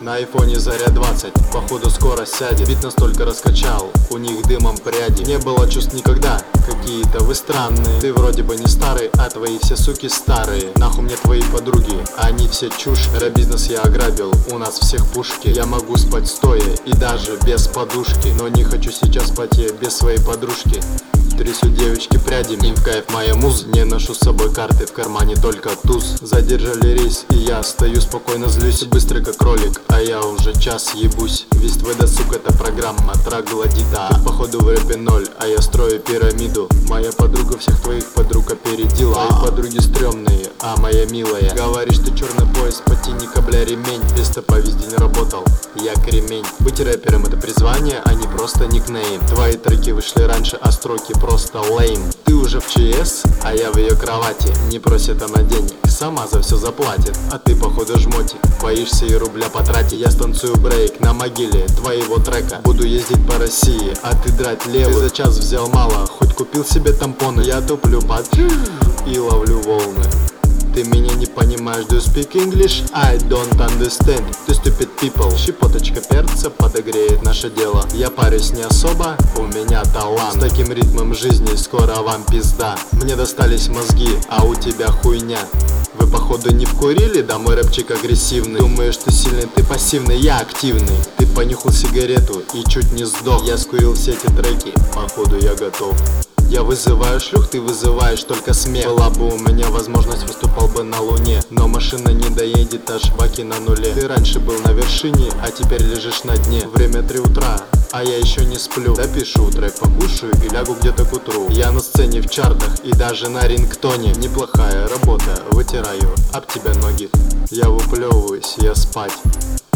На айфоне Заря 20, походу скоро сядет. Бит настолько раскачал, у них дымом пряди. Не было чувств никогда, какие-то вы странные. Ты вроде бы не старый, а твои все суки старые. Нахуй мне твои подруги, они все чушь. Рэп-бизнес я ограбил, у нас всех пушки. Я могу спать стоя и даже без подушки, но не хочу сейчас спать я без своей подружки. Трясу девочки прядями, им в кайф моя муз. Не ношу с собой карты, в кармане только туз. Задержали рейс, и я стою спокойно злюсь. Быстрый как кролик, а я уже час ебусь. Весь твой досуг это программа троглодита. Ты походу в рэпе 0, а я строю пирамиду. Моя подруга всех твоих подруг опередила. Твои подруги стрёмные, а моя милая. Говоришь, ты черный пояс, потяни-ка, бля, ремень. Без топа везде не работал, я кремень. Быть рэпером это призвание, а не просто никнейм. Твои треки вышли раньше, а строки просто лейм. Ты уже в ЧС, а я в ее кровати. Не просит она денег, сама за все заплатит. А ты походу жмотик, боишься и рубля потратить. Я станцую брейк на могиле твоего трека. Буду ездить по России, а ты драть левый. Ты за час взял мало, хоть купил себе тампоны. Я туплю под и ловлю волны. Ты меня не понимаешь, do you speak English? I don't understand, ты stupid people. Щепоточка перца подогреет наше дело. Я парюсь не особо, у меня талант. С таким ритмом жизни скоро вам пизда. Мне достались мозги, а у тебя хуйня. Вы походу не вкурили, да мой рэпчик агрессивный. Думаешь ты сильный, ты пассивный, я активный. Ты понюхал сигарету и чуть не сдох. Я скурил все эти треки, походу я готов. Я вызываю шлюх, ты вызываешь только смех. Была бы у меня возможность, выступал бы на луне. Но машина не доедет, аж баки на нуле. Ты раньше был на вершине, а теперь лежишь на дне. Время 3 утра, а я еще не сплю. Допишу трек, покушаю и лягу где-то к утру. Я на сцене в чартах и даже на рингтоне. Неплохая работа, вытираю об тебя ноги. Я выплевываюсь, я спать.